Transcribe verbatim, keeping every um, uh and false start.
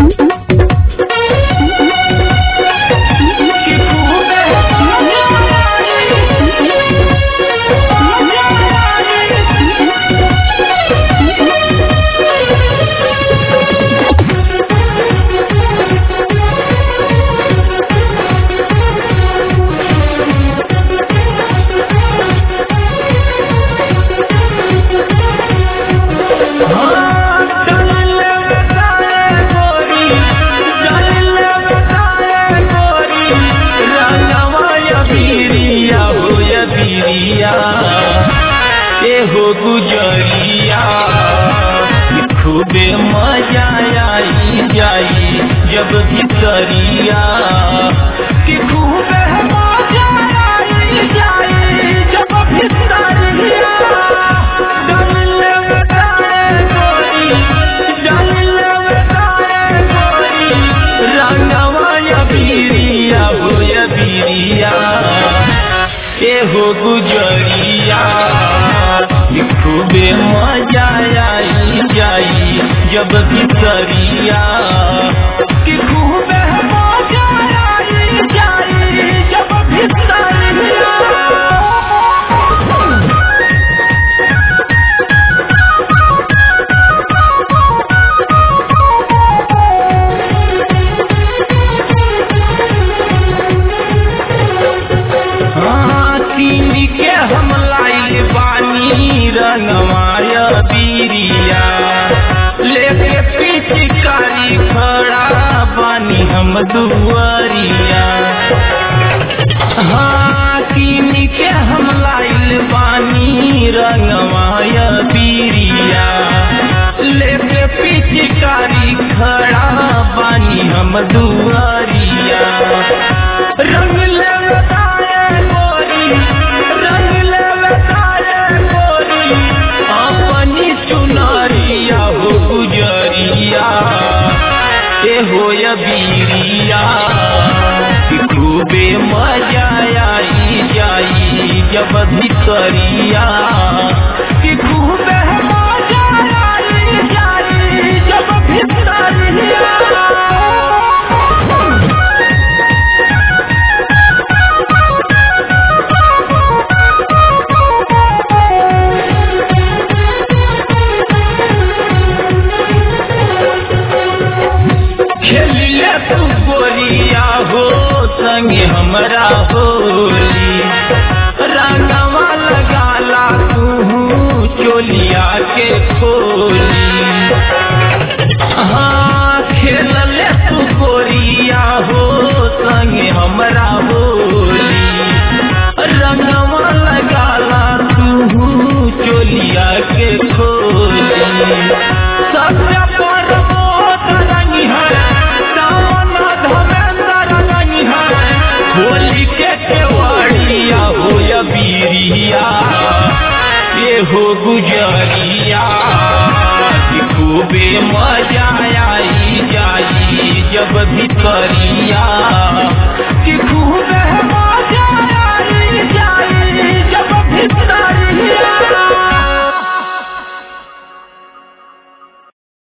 गुजरिया खूबे मजा आई जाई जब भितरिया कि खूबे मजा आई जाई जब भितरिया डाल बताए गोरी डाल बताए गोरी रंगवा या बीरिया हो या बीरिया ए हो गुजरिया खूबे मजा आई जाई जब भितरिया कि खूबे मजा आई जाई जब भितरिया। हाँ तीन के हम लाई बानी रंगवाया बीरिया लेके पिचकारी खड़ा बानी हम दुआरिया। हाँ तीन के हम लाइल बानी रंगवाया बीरिया लेके पिचकारी खड़ा बानी हम दुआरिया। रंग ले बताए गोरी रंग ले बताए गोरी अपनी सुनारिया हो गुजरिया ए हो या बीरिया खूबे मजा आई जाई जब भितरिया कि खूबे मजा आई जाई जब भितरिया। खेलिए तू गोरिया हो संगे हमरा होली रंगवा लगाला तू चोलिया के खोली। हाँ खेलले तू गोरिया हो संगे हमरा होली रंगवा लगाला तू चोलिया के खोली। सत्य पर रंगी है होली के केवड़िया हो या बीरिया ये हो गुजरिया खूबे मजा आई जाई जब भितरिया।